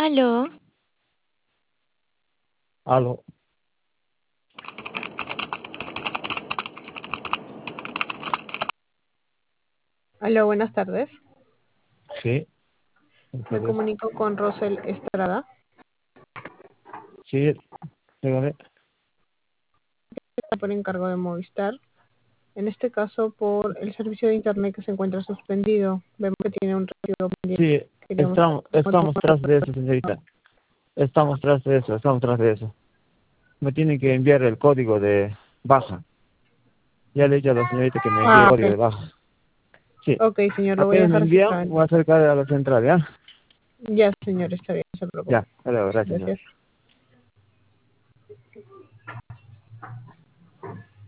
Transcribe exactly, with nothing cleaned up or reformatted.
Aló. Aló. Aló, buenas tardes. Sí. Me Entonces, comunico con Rosel Estrada. sí, dígame. Por encargo de Movistar. En este caso, por el servicio de internet que se encuentra suspendido. Vemos que tiene un recibo pendiente. Sí, Queríamos estamos, estamos tras de eso, señorita. Estamos tras de eso, estamos tras de eso. Me tienen que enviar el código de baja. Ya le he dicho a la señorita que me envíe el Ah, código de ok. baja. Sí. Ok, señor, lo voy a Apenas me dejar envían, registrado. voy a acercar a la central, ¿ya? Ya, señor, está bien, no se preocupe. Ya, hasta luego, gracias, señor. Gracias.